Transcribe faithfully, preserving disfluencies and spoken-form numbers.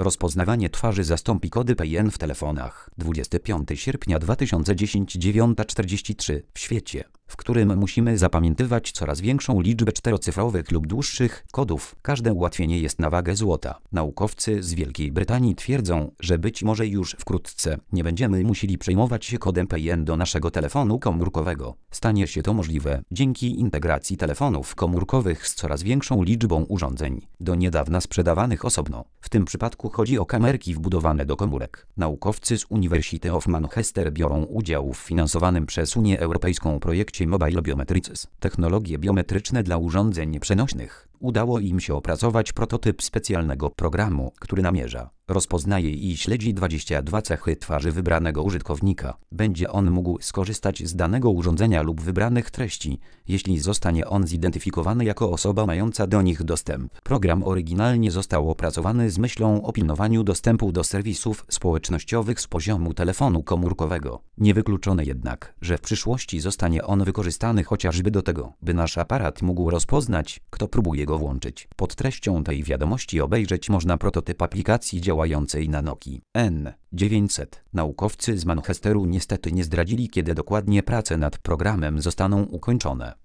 Rozpoznawanie twarzy zastąpi kody P I N w telefonach. dwudziestego piątego sierpnia dwa tysiące dziesiątego dziewiąta czterdzieści trzy. W świecie, w którym musimy zapamiętywać coraz większą liczbę czterocyfrowych lub dłuższych kodów, każde ułatwienie jest na wagę złota. Naukowcy z Wielkiej Brytanii twierdzą, że być może już wkrótce nie będziemy musieli przejmować się kodem P I N do naszego telefonu komórkowego. Stanie się to możliwe dzięki integracji telefonów komórkowych z coraz większą liczbą urządzeń, do niedawna sprzedawanych osobno. W tym przypadku chodzi o kamerki wbudowane do komórek. Naukowcy z University of Manchester biorą udział w finansowanym przez Unię Europejską projekcie Mobile Biometrics. Technologie biometryczne dla urządzeń przenośnych. Udało im się opracować prototyp specjalnego programu, który namierza, rozpoznaje i śledzi dwadzieścia dwie cechy twarzy wybranego użytkownika. Będzie on mógł skorzystać z danego urządzenia lub wybranych treści, jeśli zostanie on zidentyfikowany jako osoba mająca do nich dostęp. Program oryginalnie został opracowany z myślą o pilnowaniu dostępu do serwisów społecznościowych z poziomu telefonu komórkowego. Niewykluczone jednak, że w przyszłości zostanie on wykorzystany chociażby do tego, by nasz aparat mógł rozpoznać, kto próbuje go włączyć. Pod treścią tej wiadomości obejrzeć można prototyp aplikacji działającej na Nokii N dziewięćset. Naukowcy z Manchesteru niestety nie zdradzili, kiedy dokładnie prace nad programem zostaną ukończone.